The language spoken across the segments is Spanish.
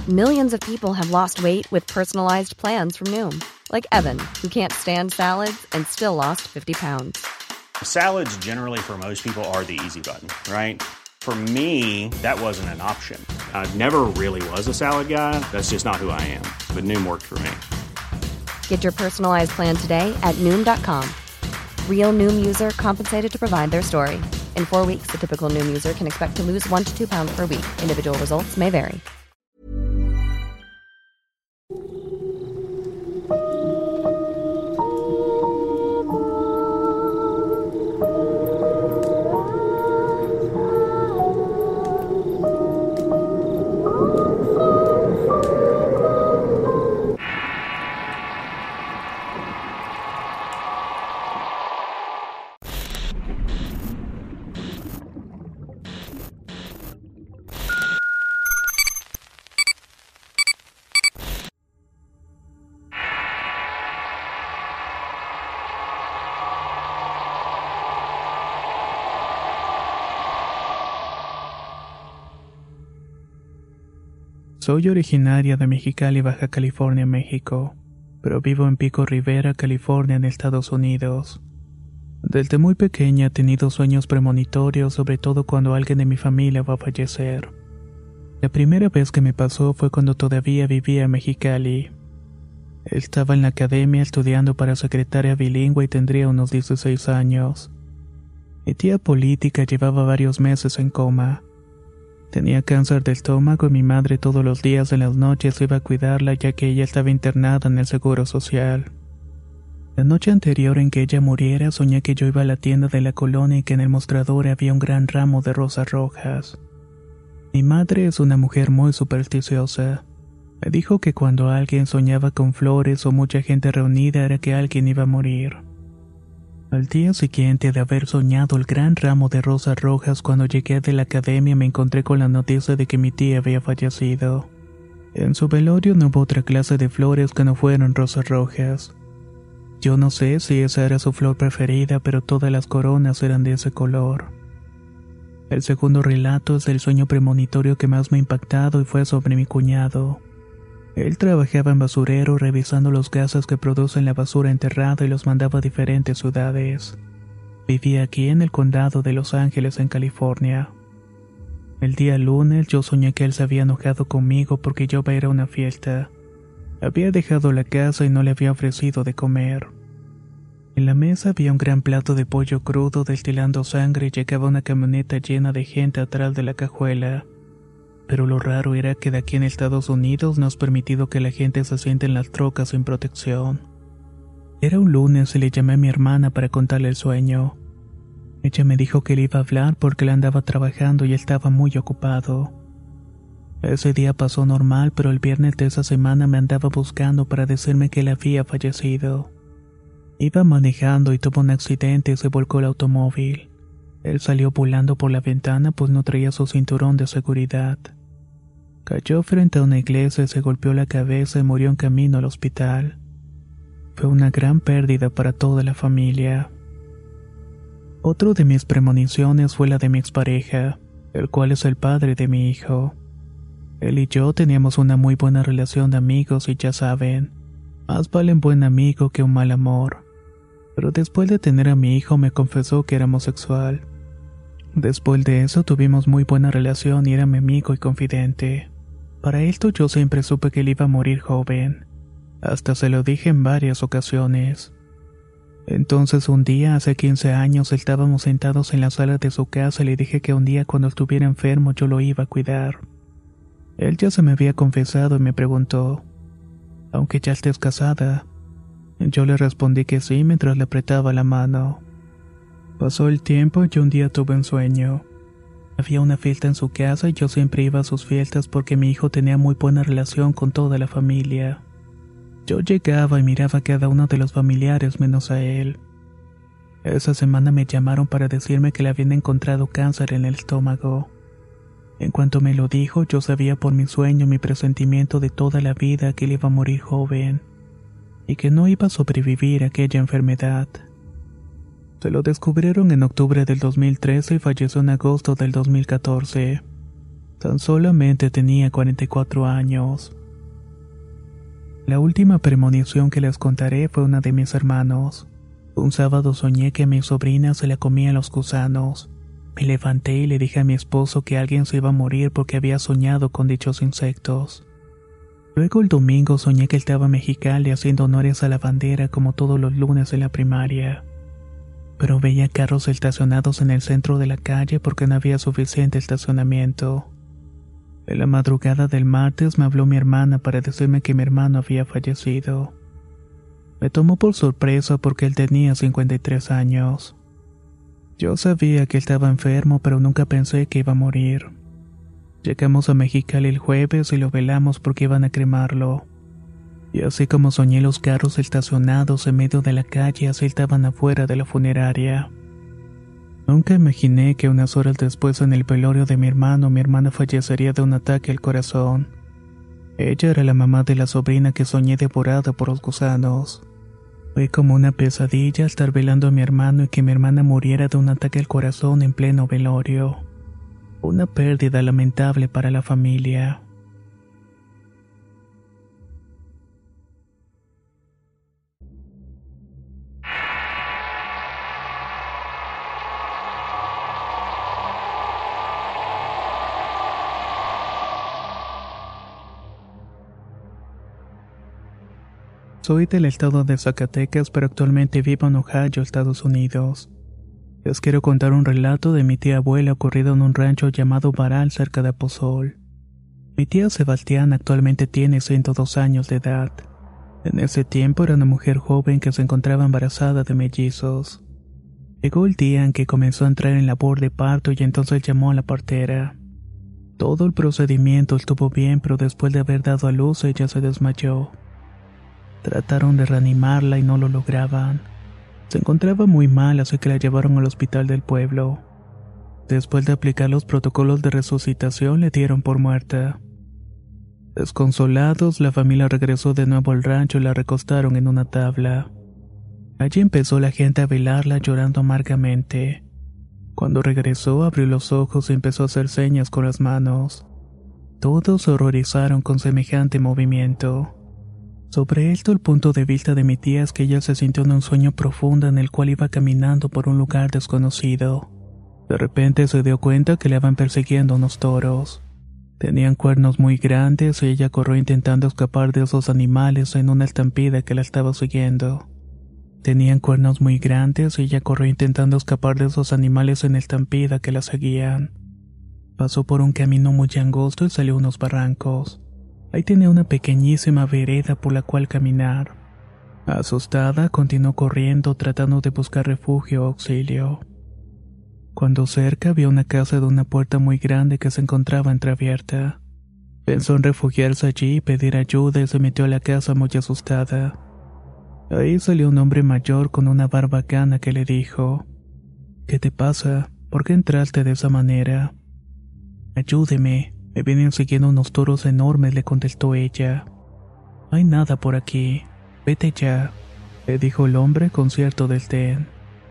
Millions of people have lost weight with personalized plans from Noom. Like Evan, who can't stand salads and still lost 50 pounds. Salads generally for most people are the easy button, right? For me, that wasn't an option. I never really was a salad guy. That's just not who I am. But Noom worked for me. Get your personalized plan today at Noom.com. Real Noom user compensated to provide their story. In 4 weeks, the typical Noom user can expect to lose 1 to 2 pounds per week. Individual results may vary. Soy originaria de Mexicali, Baja California, México, pero vivo en Pico Rivera, California, en Estados Unidos. Desde muy pequeña he tenido sueños premonitorios, sobre todo cuando alguien de mi familia va a fallecer. La primera vez que me pasó fue cuando todavía vivía en Mexicali. Estaba en la academia estudiando para secretaria bilingüe y tendría unos 16 años. Mi tía política llevaba varios meses en coma. Tenía cáncer de estómago y mi madre todos los días en las noches iba a cuidarla ya que ella estaba internada en el Seguro Social. La noche anterior en que ella muriera soñé que yo iba a la tienda de la colonia y que en el mostrador había un gran ramo de rosas rojas. Mi madre es una mujer muy supersticiosa. Me dijo que cuando alguien soñaba con flores o mucha gente reunida era que alguien iba a morir. Al día siguiente de haber soñado el gran ramo de rosas rojas, cuando llegué de la academia me encontré con la noticia de que mi tía había fallecido. En su velorio no hubo otra clase de flores que no fueran rosas rojas. Yo no sé si esa era su flor preferida, pero todas las coronas eran de ese color. El segundo relato es del sueño premonitorio que más me ha impactado y fue sobre mi cuñado. Él trabajaba en basurero revisando los gases que producen la basura enterrada y los mandaba a diferentes ciudades. Vivía aquí en el condado de Los Ángeles, en California. El día lunes yo soñé que él se había enojado conmigo porque yo iba a ir a una fiesta. Había dejado la casa y no le había ofrecido de comer. En la mesa había un gran plato de pollo crudo destilando sangre y llegaba una camioneta llena de gente atrás de la cajuela. Pero lo raro era que de aquí en Estados Unidos no es permitido que la gente se siente en las trocas sin protección. Era un lunes y le llamé a mi hermana para contarle el sueño. Ella me dijo que le iba a hablar porque él andaba trabajando y estaba muy ocupado. Ese día pasó normal, pero el viernes de esa semana me andaba buscando para decirme que él había fallecido. Iba manejando y tuvo un accidente y se volcó el automóvil. Él salió volando por la ventana pues no traía su cinturón de seguridad. Cayó frente a una iglesia y se golpeó la cabeza y murió en camino al hospital. Fue una gran pérdida para toda la familia. Otro de mis premoniciones fue la de mi expareja, el cual es el padre de mi hijo. Él y yo teníamos una muy buena relación de amigos y ya saben, más vale un buen amigo que un mal amor. Pero después de tener a mi hijo me confesó que era homosexual. Después de eso tuvimos muy buena relación y era mi amigo y confidente. Para esto yo siempre supe que él iba a morir joven. Hasta se lo dije en varias ocasiones. Entonces un día, hace 15 años, estábamos sentados en la sala de su casa y le dije que un día cuando estuviera enfermo yo lo iba a cuidar. Él ya se me había confesado y me preguntó, ¿aunque ya estés casada? Yo le respondí que sí mientras le apretaba la mano. Pasó el tiempo y un día tuve un sueño. Había una fiesta en su casa y yo siempre iba a sus fiestas porque mi hijo tenía muy buena relación con toda la familia. Yo llegaba y miraba a cada uno de los familiares menos a él. Esa semana me llamaron para decirme que le habían encontrado cáncer en el estómago. En cuanto me lo dijo, yo sabía por mi sueño, mi presentimiento de toda la vida, que él iba a morir joven y que no iba a sobrevivir a aquella enfermedad. Se lo descubrieron en octubre del 2013 y falleció en agosto del 2014. Tan solamente tenía 44 años. La última premonición que les contaré fue una de mis hermanos. Un sábado soñé que a mi sobrina se la comían los gusanos. Me levanté y le dije a mi esposo que alguien se iba a morir porque había soñado con dichos insectos. Luego el domingo soñé que estaba en Mexicali haciendo honores a la bandera como todos los lunes en la primaria. Pero veía carros estacionados en el centro de la calle porque no había suficiente estacionamiento. En la madrugada del martes me habló mi hermana para decirme que mi hermano había fallecido. Me tomó por sorpresa porque él tenía 53 años. Yo sabía que él estaba enfermo, pero nunca pensé que iba a morir. Llegamos a Mexicali el jueves y lo velamos porque iban a cremarlo. Y así como soñé los carros estacionados en medio de la calle, así estaban afuera de la funeraria. Nunca imaginé que unas horas después en el velorio de mi hermana fallecería de un ataque al corazón. Ella era la mamá de la sobrina que soñé devorada por los gusanos. Fue como una pesadilla estar velando a mi hermano y que mi hermana muriera de un ataque al corazón en pleno velorio. Una pérdida lamentable para la familia. Soy del estado de Zacatecas, pero actualmente vivo en Ohio, Estados Unidos. Les quiero contar un relato de mi tía abuela ocurrido en un rancho llamado Baral cerca de Pozol. Mi tía Sebastián actualmente tiene 102 años de edad. En ese tiempo era una mujer joven que se encontraba embarazada de mellizos. Llegó el día en que comenzó a entrar en labor de parto y entonces llamó a la partera. Todo el procedimiento estuvo bien, pero después de haber dado a luz ella se desmayó. Trataron de reanimarla y no lo lograban. Se encontraba muy mal, así que la llevaron al hospital del pueblo. Después de aplicar los protocolos de resucitación, le dieron por muerta. Desconsolados, la familia regresó de nuevo al rancho y la recostaron en una tabla. Allí empezó la gente a velarla llorando amargamente. Cuando regresó, abrió los ojos y empezó a hacer señas con las manos. Todos se horrorizaron con semejante movimiento. Sobre esto, el punto de vista de mi tía es que ella se sintió en un sueño profundo en el cual iba caminando por un lugar desconocido. De repente se dio cuenta que le iban persiguiendo unos toros. Tenían cuernos muy grandes y ella corrió intentando escapar de esos animales en una estampida que la estaba siguiendo. Tenían cuernos muy grandes y ella corrió intentando escapar de esos animales en estampida que la seguían. Pasó por un camino muy angosto y salió a unos barrancos. Ahí tenía una pequeñísima vereda por la cual caminar. Asustada, continuó corriendo tratando de buscar refugio o auxilio. Cuando cerca vio una casa de una puerta muy grande que se encontraba entreabierta. Pensó en refugiarse allí y pedir ayuda y se metió a la casa muy asustada. Ahí salió un hombre mayor con una barba cana que le dijo: «¿Qué te pasa? ¿Por qué entraste de esa manera?» «Ayúdeme. Me vienen siguiendo unos toros enormes», le contestó ella. «No hay nada por aquí. Vete ya», le dijo el hombre con cierto desdén.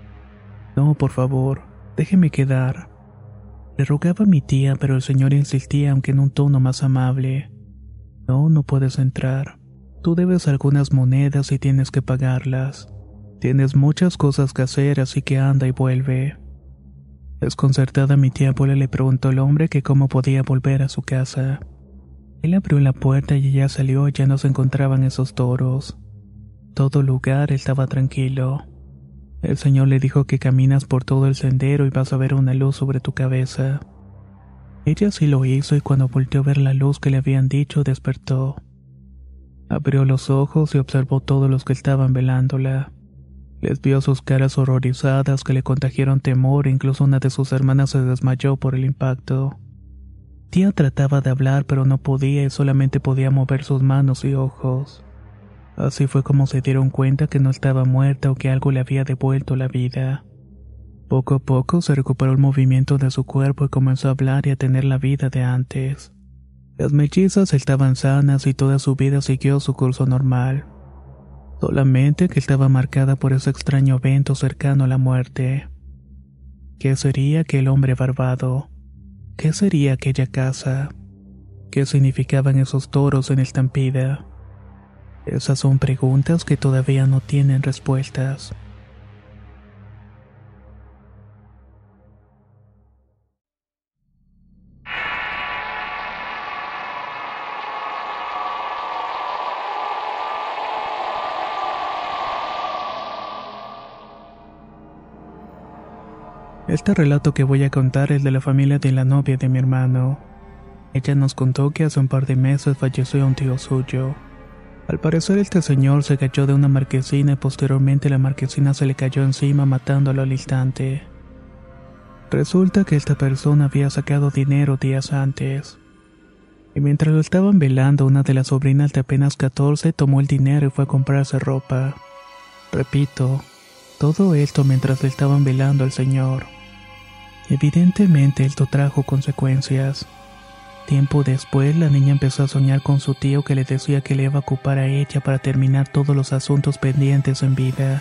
«No, por favor, déjeme quedar», le rogaba mi tía, pero el señor insistía, aunque en un tono más amable. «No, no puedes entrar. Tú debes algunas monedas y tienes que pagarlas. Tienes muchas cosas que hacer, así que anda y vuelve». Desconcertada, mi tía abuela le preguntó al hombre que cómo podía volver a su casa. Él abrió la puerta y ella salió y ya no se encontraban esos toros. Todo lugar estaba tranquilo. El señor le dijo que caminas por todo el sendero y vas a ver una luz sobre tu cabeza. Ella sí lo hizo y cuando volteó a ver la luz que le habían dicho, despertó. Abrió los ojos y observó todos los que estaban velándola. Les vio sus caras horrorizadas que le contagiaron temor e incluso una de sus hermanas se desmayó por el impacto. Tía trataba de hablar pero no podía y solamente podía mover sus manos y ojos. Así fue como se dieron cuenta que no estaba muerta o que algo le había devuelto la vida. Poco a poco se recuperó el movimiento de su cuerpo y comenzó a hablar y a tener la vida de antes. Las mellizas estaban sanas y toda su vida siguió su curso normal. Solamente que estaba marcada por ese extraño evento cercano a la muerte. ¿Qué sería aquel hombre barbado? ¿Qué sería aquella casa? ¿Qué significaban esos toros en estampida? Esas son preguntas que todavía no tienen respuestas. Este relato que voy a contar es de la familia de la novia de mi hermano. Ella nos contó que hace un par de meses falleció un tío suyo. Al parecer este señor se cayó de una marquesina y posteriormente la marquesina se le cayó encima matándolo al instante. Resulta que esta persona había sacado dinero días antes. Y mientras lo estaban velando, una de las sobrinas de apenas 14 tomó el dinero y fue a comprarse ropa. Repito, todo esto mientras le estaban velando al señor. Evidentemente esto trajo consecuencias. Tiempo después, la niña empezó a soñar con su tío que le decía que le iba a ocupar a ella para terminar todos los asuntos pendientes en vida.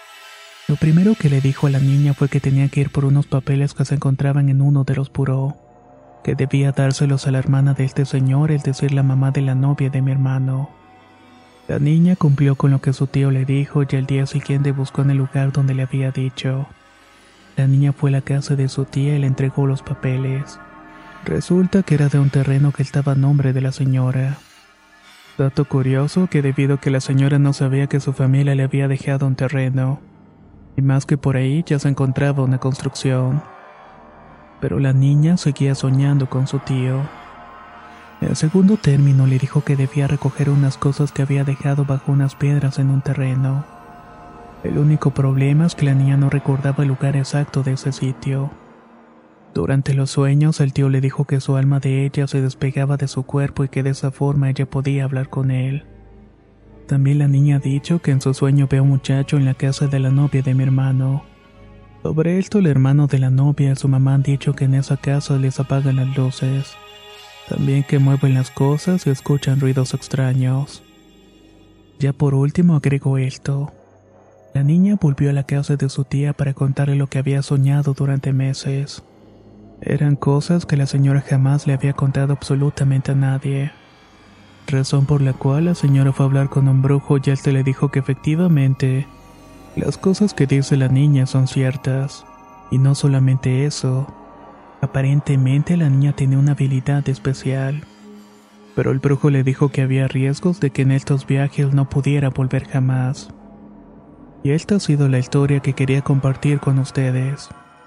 Lo primero que le dijo a la niña fue que tenía que ir por unos papeles que se encontraban en uno de los buró, que debía dárselos a la hermana de este señor, es decir, la mamá de la novia de mi hermano. La niña cumplió con lo que su tío le dijo y al día siguiente buscó en el lugar donde le había dicho. La niña fue a la casa de su tía y le entregó los papeles. Resulta que era de un terreno que estaba a nombre de la señora. Dato curioso que debido a que la señora no sabía que su familia le había dejado un terreno, y más que por ahí ya se encontraba una construcción. Pero la niña seguía soñando con su tío. En segundo término le dijo que debía recoger unas cosas que había dejado bajo unas piedras en un terreno. El único problema es que la niña no recordaba el lugar exacto de ese sitio. Durante los sueños, el tío le dijo que su alma de ella se despegaba de su cuerpo y que de esa forma ella podía hablar con él. También la niña ha dicho que en su sueño ve a un muchacho en la casa de la novia de mi hermano. Sobre esto, el hermano de la novia y su mamá han dicho que en esa casa les apagan las luces. También que mueven las cosas y escuchan ruidos extraños. Ya por último agregó esto. La niña volvió a la casa de su tía para contarle lo que había soñado durante meses. Eran cosas que la señora jamás le había contado absolutamente a nadie. Razón por la cual la señora fue a hablar con un brujo y éste le dijo que efectivamente las cosas que dice la niña son ciertas. Y no solamente eso, aparentemente la niña tenía una habilidad especial. Pero el brujo le dijo que había riesgos de que en estos viajes no pudiera volver jamás. Y esta ha sido la historia que quería compartir con ustedes.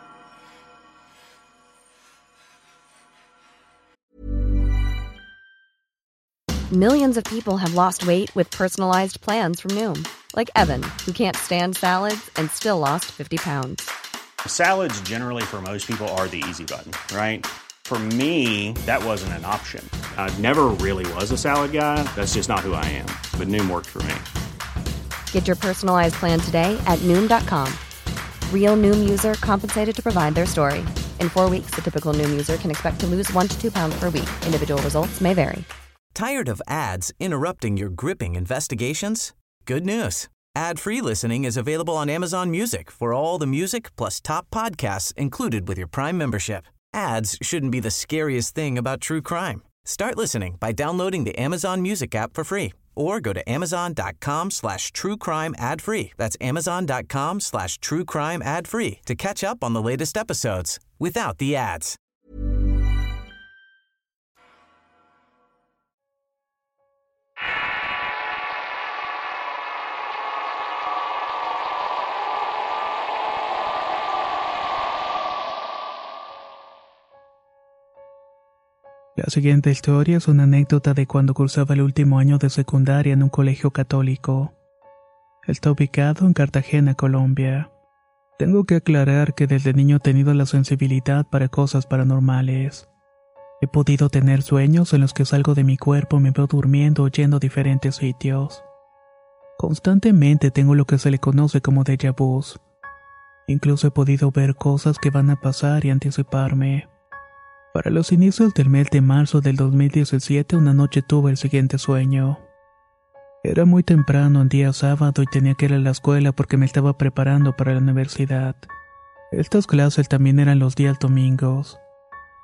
Millions of people have lost weight with personalized plans from Noom. Like Evan, who can't stand salads and still lost 50 pounds. Salads generally for most people are the easy button, right? For me, that wasn't an option. I never really was a salad guy. That's just not who I am. But Noom worked for me. Get your personalized plan today at Noom.com. Real Noom user compensated to provide their story. In 4 weeks, the typical Noom user can expect to lose 1 to 2 pounds per week. Individual results may vary. Tired of ads interrupting your gripping investigations? Good news. Ad-free listening is available on Amazon Music for all the music plus top podcasts included with your Prime membership. Ads shouldn't be the scariest thing about true crime. Start listening by downloading the Amazon Music app for free or go to amazon.com/truecrime ad-free. That's amazon.com/truecrime ad-free to catch up on the latest episodes without the ads. La siguiente historia es una anécdota de cuando cursaba el último año de secundaria en un colegio católico. Está ubicado en Cartagena, Colombia. Tengo que aclarar que desde niño he tenido la sensibilidad para cosas paranormales. He podido tener sueños en los que salgo de mi cuerpo y me veo durmiendo o yendo a diferentes sitios. Constantemente tengo lo que se le conoce como déjà vus. Incluso he podido ver cosas que van a pasar y anticiparme. Para los inicios del mes de marzo del 2017, una noche tuve el siguiente sueño. Era muy temprano, un día sábado, y tenía que ir a la escuela porque me estaba preparando para la universidad. Estas clases también eran los días domingos.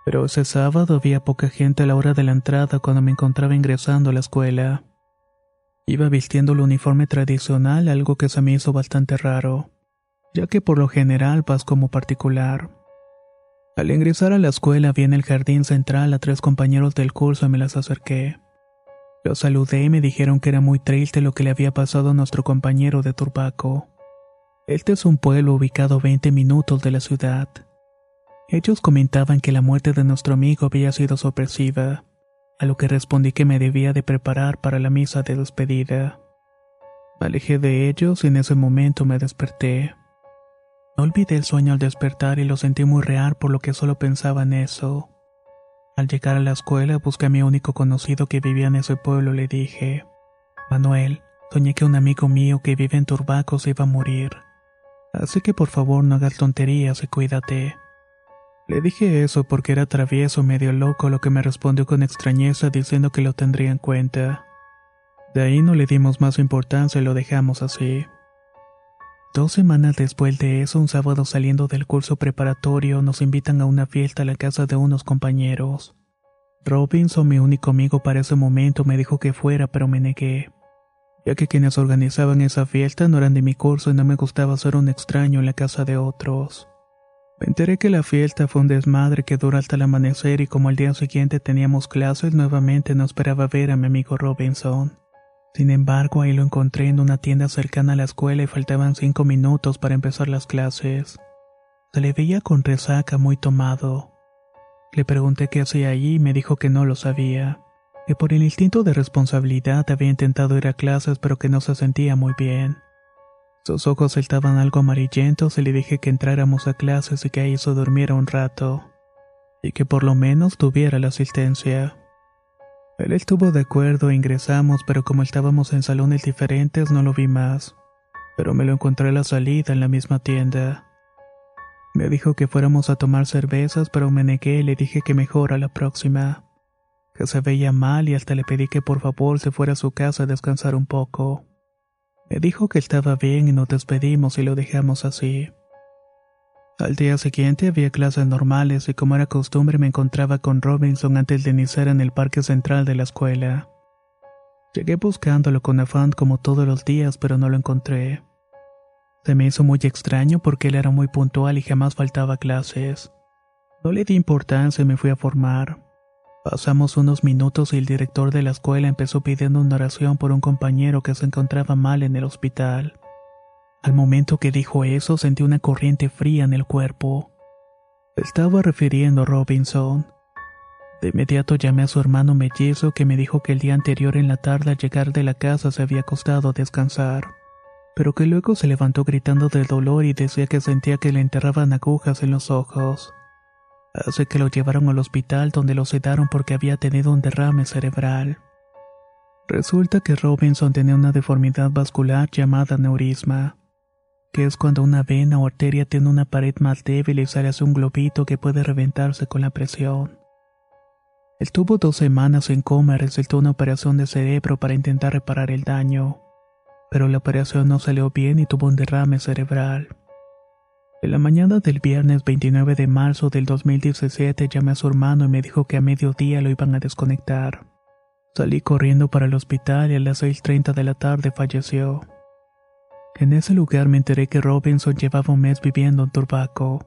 Pero ese sábado había poca gente a la hora de la entrada cuando me encontraba ingresando a la escuela. Iba vistiendo el uniforme tradicional, algo que se me hizo bastante raro, ya que por lo general vas como particular. Al ingresar a la escuela vi en el jardín central a 3 compañeros del curso y me las acerqué. Los saludé y me dijeron que era muy triste lo que le había pasado a nuestro compañero de Turbaco. Este es un pueblo ubicado a 20 minutos de la ciudad. Ellos comentaban que la muerte de nuestro amigo había sido sorpresiva, a lo que respondí que me debía de preparar para la misa de despedida. Me alejé de ellos y en ese momento me desperté. No olvidé el sueño al despertar y lo sentí muy real, por lo que solo pensaba en eso. Al llegar a la escuela busqué a mi único conocido que vivía en ese pueblo y le dije: Manuel, soñé que un amigo mío que vive en Turbaco se iba a morir. Así que por favor no hagas tonterías y cuídate. Le dije eso porque era travieso, medio loco, lo que me respondió con extrañeza diciendo que lo tendría en cuenta. De ahí no le dimos más importancia y lo dejamos así. 2 semanas después de eso, un sábado saliendo del curso preparatorio, nos invitan a una fiesta a la casa de unos compañeros. Robinson, mi único amigo para ese momento, me dijo que fuera, pero me negué, ya que quienes organizaban esa fiesta no eran de mi curso y no me gustaba ser un extraño en la casa de otros. Me enteré que la fiesta fue un desmadre que duró hasta el amanecer y como al día siguiente teníamos clases, nuevamente no esperaba ver a mi amigo Robinson. Sin embargo, ahí lo encontré en una tienda cercana a la escuela y faltaban 5 minutos para empezar las clases. Se le veía con resaca, muy tomado. Le pregunté qué hacía allí y me dijo que no lo sabía, que por el instinto de responsabilidad había intentado ir a clases pero que no se sentía muy bien. Sus ojos estaban algo amarillentos y le dije que entráramos a clases y que ahí se durmiera un rato, y que por lo menos tuviera la asistencia. Él estuvo de acuerdo e ingresamos, pero como estábamos en salones diferentes no lo vi más, pero me lo encontré a la salida en la misma tienda. Me dijo que fuéramos a tomar cervezas, pero me negué y le dije que mejor a la próxima, que se veía mal y hasta le pedí que por favor se fuera a su casa a descansar un poco. Me dijo que estaba bien y nos despedimos y lo dejamos así. Al día siguiente había clases normales y como era costumbre me encontraba con Robinson antes de iniciar en el parque central de la escuela. Llegué buscándolo con afán como todos los días, pero no lo encontré. Se me hizo muy extraño porque él era muy puntual y jamás faltaba a clases. No le di importancia y me fui a formar. Pasamos unos minutos y el director de la escuela empezó pidiendo una oración por un compañero que se encontraba mal en el hospital. Al momento que dijo eso, sentí una corriente fría en el cuerpo. Se estaba refiriendo a Robinson. De inmediato llamé a su hermano mellizo, que me dijo que el día anterior en la tarde al llegar de la casa se había acostado a descansar, pero que luego se levantó gritando del dolor y decía que sentía que le enterraban agujas en los ojos. Así que lo llevaron al hospital, donde lo sedaron porque había tenido un derrame cerebral. Resulta que Robinson tenía una deformidad vascular llamada aneurisma, que es cuando una vena o arteria tiene una pared más débil y sale hacia un globito que puede reventarse con la presión. Estuvo 2 semanas en coma y resultó una operación de cerebro para intentar reparar el daño, pero la operación no salió bien y tuvo un derrame cerebral. En la mañana del viernes 29 de marzo del 2017 llamé a su hermano y me dijo que a mediodía lo iban a desconectar. Salí corriendo para el hospital y a las 6:30 de la tarde falleció. En ese lugar me enteré que Robinson llevaba un mes viviendo en Turbaco.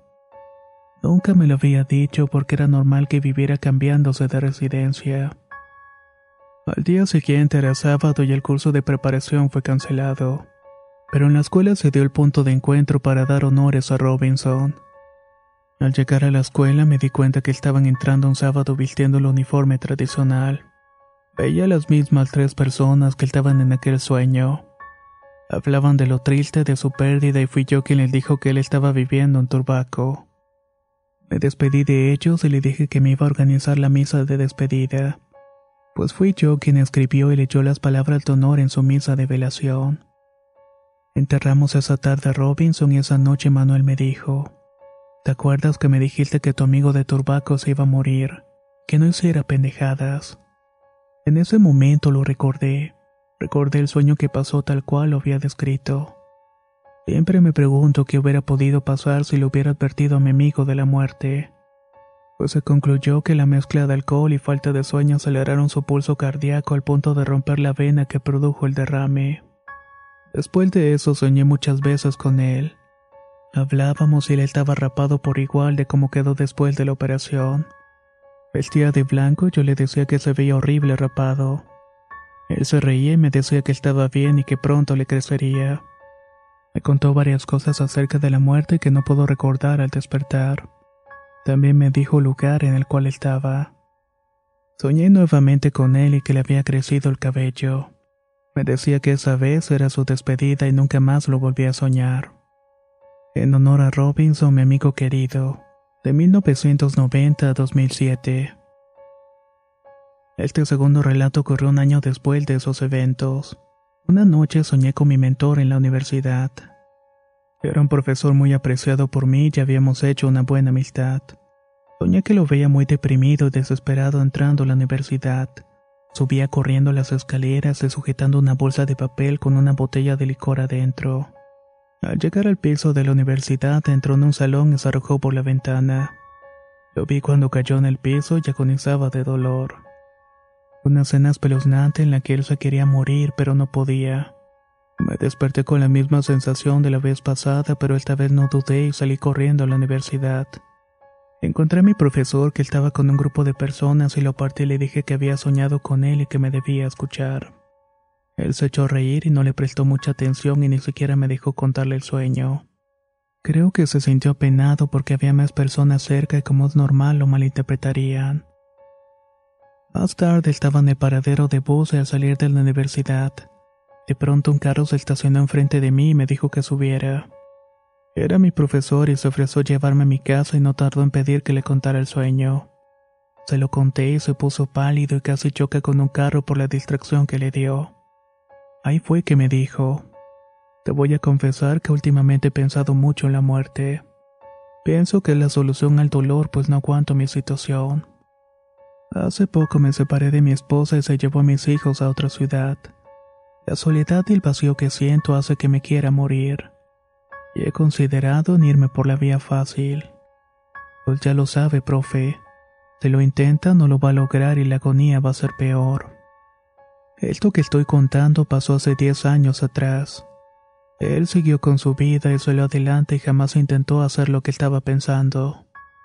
Nunca me lo había dicho porque era normal que viviera cambiándose de residencia. Al día siguiente era sábado y el curso de preparación fue cancelado, pero en la escuela se dio el punto de encuentro para dar honores a Robinson. Al llegar a la escuela me di cuenta que estaban entrando un sábado vistiendo el uniforme tradicional. Veía a las mismas 3 personas que estaban en aquel sueño. Hablaban de lo triste de su pérdida y fui yo quien les dijo que él estaba viviendo en Turbaco. Me despedí de ellos y le dije que me iba a organizar la misa de despedida, pues fui yo quien escribió y leyó las palabras de honor en su misa de velación. Enterramos esa tarde a Robinson y esa noche Manuel me dijo: ¿te acuerdas que me dijiste que tu amigo de Turbaco se iba a morir? Que no hiciera pendejadas. En ese momento lo recordé. Recordé el sueño que pasó tal cual lo había descrito. Siempre me pregunto qué hubiera podido pasar si le hubiera advertido a mi amigo de la muerte. pues se concluyó que la mezcla de alcohol y falta de sueño aceleraron su pulso cardíaco al punto de romper la vena que produjo el derrame. Después de eso soñé muchas veces con él. Hablábamos y él estaba rapado por igual de cómo quedó después de la operación. Vestía de blanco y yo le decía que se veía horrible rapado. Él se reía y me decía que estaba bien y que pronto le crecería. Me contó varias cosas acerca de la muerte que no puedo recordar al despertar. También me dijo el lugar en el cual estaba. Soñé nuevamente con él y que le había crecido el cabello. Me decía que esa vez era su despedida y nunca más lo volví a soñar. En honor a Robinson, mi amigo querido, de 1990 a 2007. Este segundo relato ocurrió un año después de esos eventos. Una noche soñé con mi mentor en la universidad. Era un profesor muy apreciado por mí y habíamos hecho una buena amistad. Soñé que lo veía muy deprimido y desesperado entrando a la universidad. Subía corriendo las escaleras y sujetando una bolsa de papel con una botella de licor adentro. Al llegar al piso de la universidad entró en un salón y se arrojó por la ventana. Lo vi cuando cayó en el piso y agonizaba de dolor. Una escena espeluznante en la que él se quería morir pero no podía. Me desperté con la misma sensación de la vez pasada, pero esta vez no dudé y salí corriendo a la universidad. Encontré a mi profesor que estaba con un grupo de personas y lo aparté y le dije que había soñado con él y que me debía escuchar. Él se echó a reír y no le prestó mucha atención y ni siquiera me dejó contarle el sueño. Creo que se sintió apenado porque había más personas cerca y como es normal lo malinterpretarían. Más tarde estaba en el paradero de bus y al salir de la universidad. De pronto un carro se estacionó enfrente de mí y me dijo que subiera. Era mi profesor y se ofreció llevarme a mi casa y no tardó en pedir que le contara el sueño. Se lo conté y se puso pálido y casi choca con un carro por la distracción que le dio. Ahí fue que me dijo: te voy a confesar que últimamente he pensado mucho en la muerte. Pienso que es la solución al dolor pues no aguanto mi situación. Hace poco me separé de mi esposa y se llevó a mis hijos a otra ciudad. La soledad y el vacío que siento hace que me quiera morir. Y he considerado en irme por la vía fácil. Pues ya lo sabe, profe. Si lo intenta no lo va a lograr y la agonía va a ser peor. Esto que estoy contando pasó hace 10 años atrás. Él siguió con su vida y salió adelante y jamás intentó hacer lo que estaba pensando.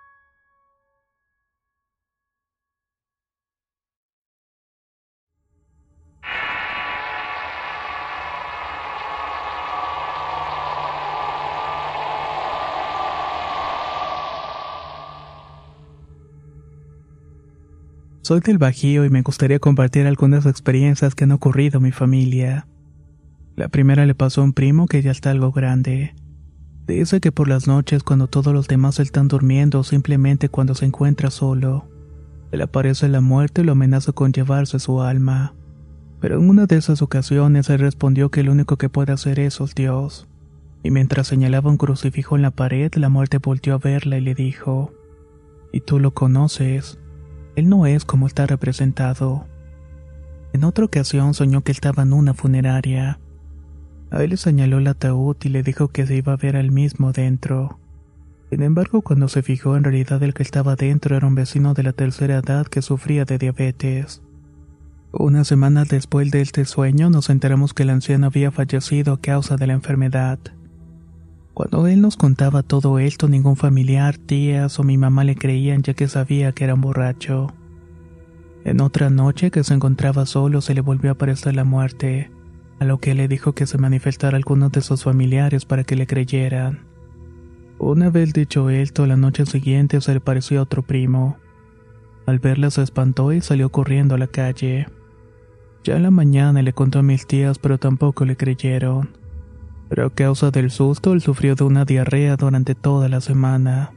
Soy del Bajío y me gustaría compartir algunas experiencias que han ocurrido en mi familia. La primera le pasó a un primo que ya está algo grande. Dice que por las noches cuando todos los demás están durmiendo o simplemente cuando se encuentra solo, le aparece la muerte y lo amenaza con llevarse su alma. Pero en una de esas ocasiones él respondió que lo único que puede hacer eso es Dios. Y mientras señalaba un crucifijo en la pared, la muerte volteó a verla y le dijo: ¿y tú lo conoces? Él no es como está representado. En otra ocasión soñó que estaba en una funeraria. A él le señaló el ataúd y le dijo que se iba a ver a él mismo dentro. Sin embargo, cuando se fijó, en realidad el que estaba dentro era un vecino de la tercera edad que sufría de diabetes. Unas semanas después de este sueño nos enteramos que el anciano había fallecido a causa de la enfermedad. Cuando él nos contaba todo esto, ningún familiar, tías o mi mamá le creían, ya que sabía que era un borracho. En otra noche que se encontraba solo se le volvió a aparecer la muerte, a lo que él le dijo que se manifestara a algunos de sus familiares para que le creyeran. Una vez dicho esto, la noche siguiente se le pareció a otro primo. Al verla se espantó y salió corriendo a la calle. Ya en la mañana le contó a mis tías, pero tampoco le creyeron. Pero a causa del susto, él sufrió de una diarrea durante toda la semana.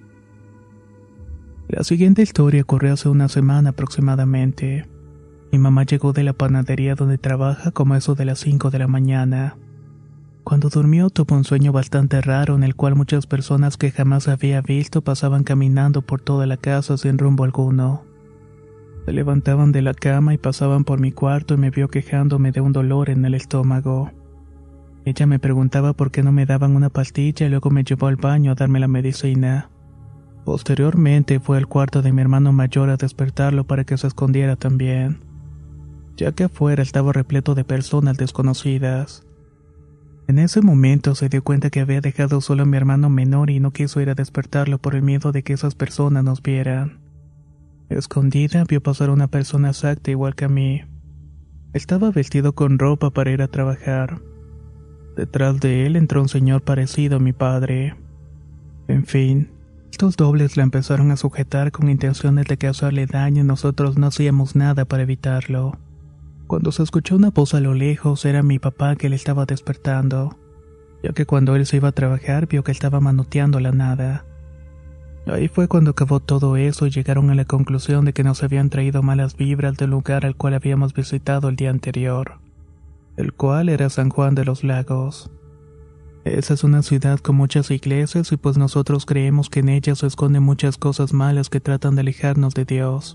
La siguiente historia ocurrió hace una semana aproximadamente. Mi mamá llegó de la panadería donde trabaja como eso de las 5 de la mañana. Cuando durmió tuvo un sueño bastante raro en el cual muchas personas que jamás había visto pasaban caminando por toda la casa sin rumbo alguno. Se levantaban de la cama y pasaban por mi cuarto y me vio quejándome de un dolor en el estómago. Ella me preguntaba por qué no me daban una pastilla y luego me llevó al baño a darme la medicina. Posteriormente fue al cuarto de mi hermano mayor a despertarlo para que se escondiera también, ya que afuera estaba repleto de personas desconocidas. En ese momento se dio cuenta que había dejado solo a mi hermano menor y no quiso ir a despertarlo por el miedo de que esas personas nos vieran. Escondida vio pasar una persona exacta igual que a mí. Estaba vestido con ropa para ir a trabajar. Detrás de él entró un señor parecido a mi padre. En fin, estos dobles la empezaron a sujetar con intenciones de causarle daño y nosotros no hacíamos nada para evitarlo. Cuando se escuchó una voz a lo lejos era mi papá que le estaba despertando, ya que cuando él se iba a trabajar vio que estaba manoteando la nada. Ahí fue cuando acabó todo eso y llegaron a la conclusión de que nos habían traído malas vibras del lugar al cual habíamos visitado el día anterior, el cual era San Juan de los Lagos. Esa es una ciudad con muchas iglesias y pues nosotros creemos que en ellas se esconden muchas cosas malas que tratan de alejarnos de Dios.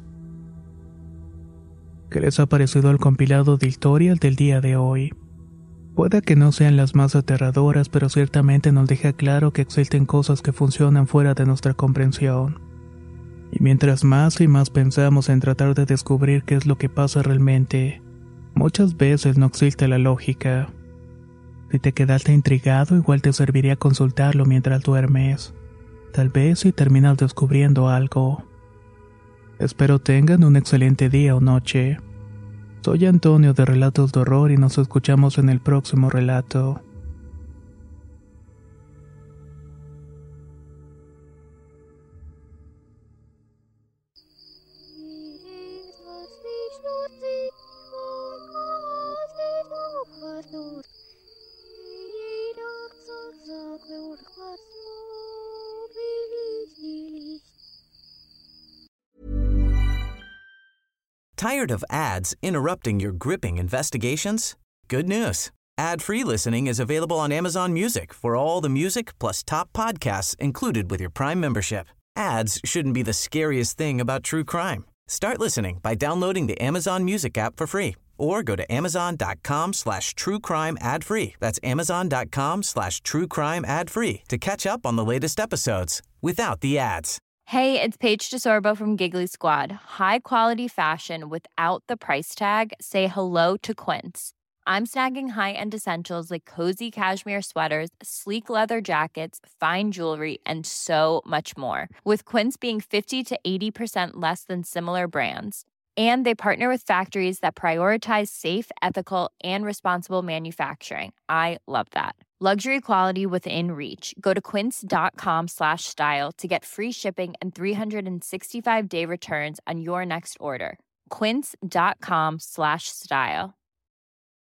¿Qué les ha parecido el compilado de historias del día de hoy? Puede que no sean las más aterradoras, pero ciertamente nos deja claro que existen cosas que funcionan fuera de nuestra comprensión. Y mientras más y más pensamos en tratar de descubrir qué es lo que pasa realmente, muchas veces no existe la lógica. Si te quedaste intrigado, igual te serviría consultarlo mientras duermes. Tal vez si terminas descubriendo algo. Espero tengan un excelente día o noche. Soy Antonio de Relatos de Horror y nos escuchamos en el próximo relato. Tired of ads interrupting your gripping investigations? Good news. Ad-free listening is available on Amazon Music for all the music plus top podcasts included with your Prime membership. Ads shouldn't be the scariest thing about true crime. Start listening by downloading the Amazon Music app for free or go to amazon.com/truecrime ad-free. That's amazon.com/truecrime ad-free to catch up on the latest episodes without the ads. Hey, it's Paige DeSorbo from Giggly Squad. High quality fashion without the price tag. Say hello to Quince. I'm snagging high-end essentials like cozy cashmere sweaters, sleek leather jackets, fine jewelry, and so much more. With Quince being 50 to 80% less than similar brands. And they partner with factories that prioritize safe, ethical, and responsible manufacturing. I love that. Luxury quality within reach. Go to quince.com/style to get free shipping and 365-day returns on your next order. Quince.com/style.